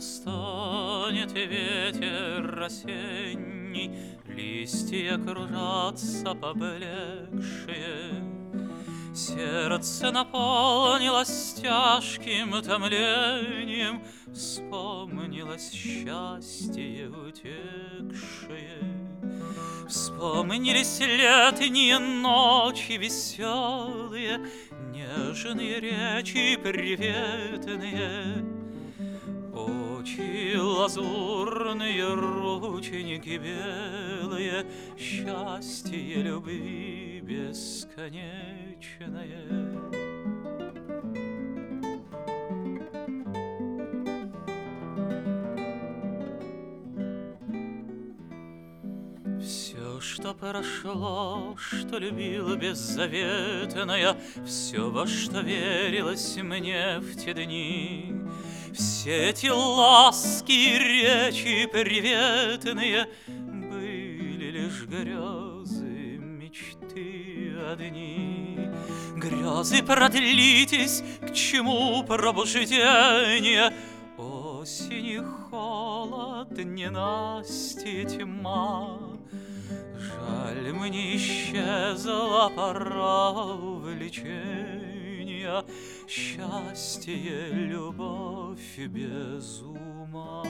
настанет ветер осенний, листья кружатся поблекшие. Сердце наполнилось тяжким томлением, вспомнилось счастье утекшее. Вспомнились летние ночи веселые, нежные речи приветные, очи лазурные, рученьки белые, счастье любви бесконечное. Все, что прошло, что любил беззаветная, все, во что верилось мне в те дни, все эти ласки и речи приветные были лишь грезы, мечты одни. Грезы, продлитесь, к чему пробуждение? Осени холод, ненастье, тьма. Жаль, мне исчезла пора увлечения, счастье, любовь без ума.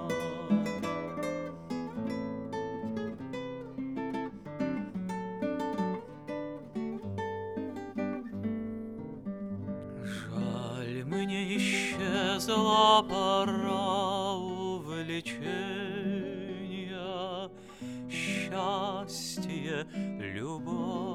Жаль, мне исчезла пора увлечения, счастье, любовь